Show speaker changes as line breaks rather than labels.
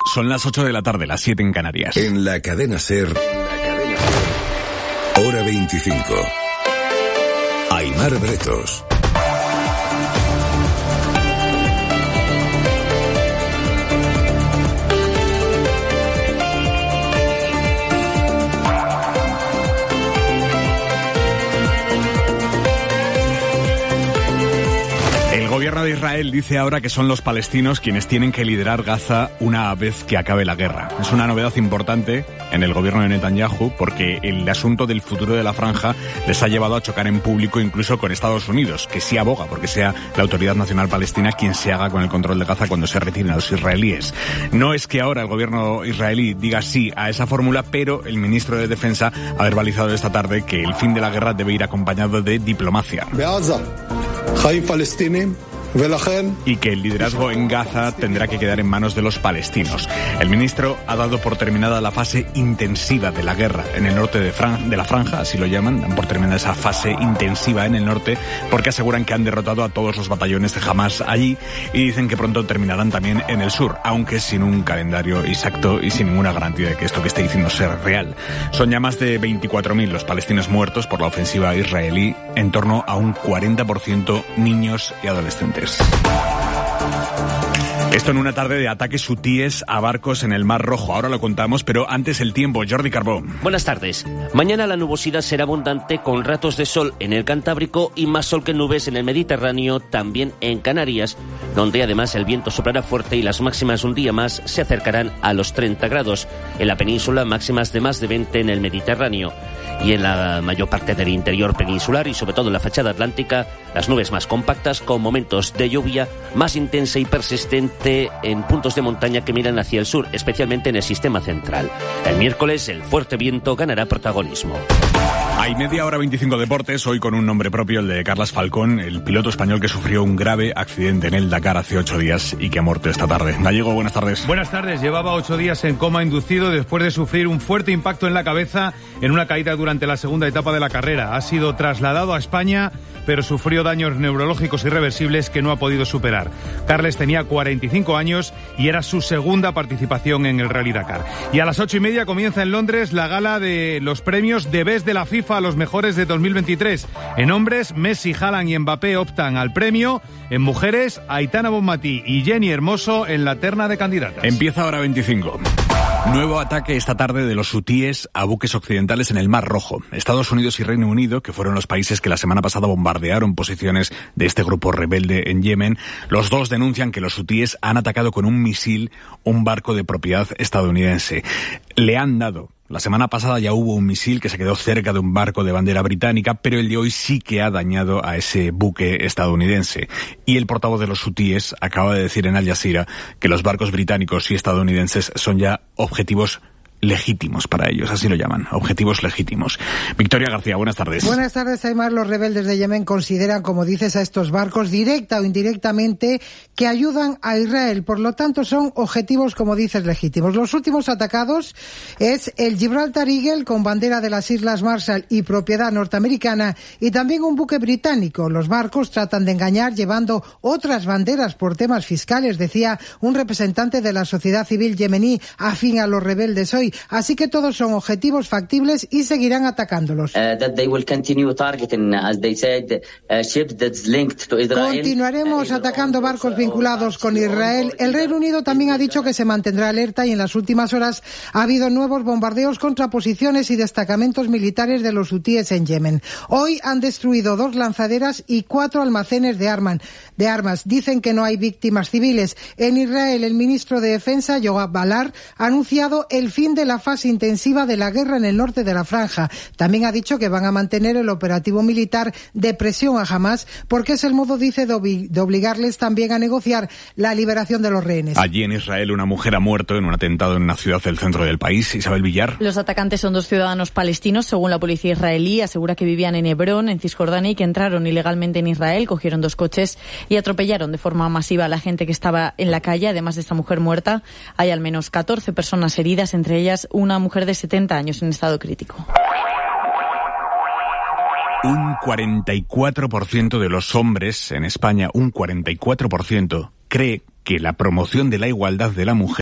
Son las 8 de la tarde, las 7 en Canarias.
En la cadena SER, hora 25. Aimar Bretos.
El gobierno de Israel dice ahora que son los palestinos quienes tienen que liderar Gaza una vez que acabe la guerra. Es una novedad importante en el gobierno de Netanyahu porque el asunto del futuro de la franja les ha llevado a chocar en público incluso con Estados Unidos, que sí aboga porque sea la Autoridad Nacional Palestina quien se haga con el control de Gaza cuando se retiren a los israelíes. No es que ahora el gobierno israelí diga sí a esa fórmula, pero el ministro de Defensa ha verbalizado esta tarde que el fin de la guerra debe ir acompañado de diplomacia. Y que el liderazgo en Gaza tendrá que quedar en manos de los palestinos. El ministro ha dado por terminada la fase intensiva de la guerra en el norte de la franja, así lo llaman, dan por terminada esa fase intensiva en el norte, porque aseguran que han derrotado a todos los batallones de Hamás allí y dicen que pronto terminarán también en el sur, aunque sin un calendario exacto y sin ninguna garantía de que esto que esté diciendo sea real. Son ya más de 24.000 los palestinos muertos por la ofensiva israelí, en torno a un 40% niños y adolescentes. Esto en una tarde de ataques hutíes a barcos en el Mar Rojo. Ahora lo contamos, pero antes el tiempo. Jordi Carbó.
Buenas tardes. Mañana la nubosidad será abundante con ratos de sol en el Cantábrico y más sol que nubes en el Mediterráneo, también en Canarias, donde además el viento soplará fuerte y las máximas un día más se acercarán a los 30 grados. En la península, máximas de más de 20 en el Mediterráneo. Y en la mayor parte del interior peninsular y sobre todo en la fachada atlántica, las nubes más compactas con momentos de lluvia más intensa y persistente en puntos de montaña que miran hacia el sur, especialmente en el sistema central. El miércoles el fuerte viento ganará protagonismo.
Hay media hora 25 deportes, hoy con un nombre propio, el de Carles Falcón, el piloto español que sufrió un grave accidente en el Dakar hace 8 días y que ha muerto esta tarde. Gallego, buenas tardes.
Buenas tardes. Llevaba 8 días en coma inducido después de sufrir un fuerte impacto en la cabeza en una caída durante la segunda etapa de la carrera. Ha sido trasladado a España, pero sufrió daños neurológicos irreversibles que no ha podido superar. Carles tenía 45 años y era su segunda participación en el Rally Dakar. Y a las 8:30 comienza en Londres la gala de los premios de Best de la FIFA a los mejores de 2023. En hombres, Messi, Haaland y Mbappé optan al premio. En mujeres, Aitana Bonmatí y Jenny Hermoso en la terna de candidatas.
Empieza ahora 25. Nuevo ataque esta tarde de los hutíes a buques occidentales en el Mar Rojo. Estados Unidos y Reino Unido, que fueron los países que la semana pasada bombardearon posiciones de este grupo rebelde en Yemen, los dos denuncian que los hutíes han atacado con un misil un barco de propiedad estadounidense. Le han dado. La semana pasada ya hubo un misil que se quedó cerca de un barco de bandera británica, pero el de hoy sí que ha dañado a ese buque estadounidense. Y el portavoz de los hutíes acaba de decir en Al Jazeera que los barcos británicos y estadounidenses son ya objetivos legítimos para ellos, así lo llaman, objetivos legítimos. Victoria García, buenas tardes.
Buenas tardes, Aimar. Los rebeldes de Yemen consideran, como dices, a estos barcos directa o indirectamente que ayudan a Israel. Por lo tanto, son objetivos, como dices, legítimos. Los últimos atacados es el Gibraltar Eagle con bandera de las Islas Marshall y propiedad norteamericana y también un buque británico. Los barcos tratan de engañar llevando otras banderas por temas fiscales, decía un representante de la sociedad civil yemení afín a los rebeldes hoy. Así que todos son objetivos factibles y seguirán atacándolos. Continuaremos atacando barcos vinculados con Israel. El Reino Unido también ha dicho que se mantendrá alerta y en las últimas horas ha habido nuevos bombardeos contra posiciones y destacamentos militares de los hutíes en Yemen. Hoy han destruido 2 lanzaderas y 4 almacenes de armas. Dicen que no hay víctimas civiles. En Israel, el ministro de Defensa, Yoav Gallant, ha anunciado el fin de la fase intensiva de la guerra en el norte de la franja. También ha dicho que van a mantener el operativo militar de presión a Hamás porque es el modo, dice, de obligarles también a negociar la liberación de los rehenes.
Allí en Israel una mujer ha muerto en un atentado en una ciudad del centro del país. Isabel Villar.
Los atacantes son 2 ciudadanos palestinos, según la policía israelí. Asegura que vivían en Hebrón, en Cisjordania, y que entraron ilegalmente en Israel, cogieron 2 coches y atropellaron de forma masiva a la gente que estaba en la calle. Además de esta mujer muerta, hay al menos 14 personas heridas, entre ellas una mujer de 70 años en estado crítico.
Un 44% de los hombres en España, un 44%, cree que la promoción de la igualdad de la mujer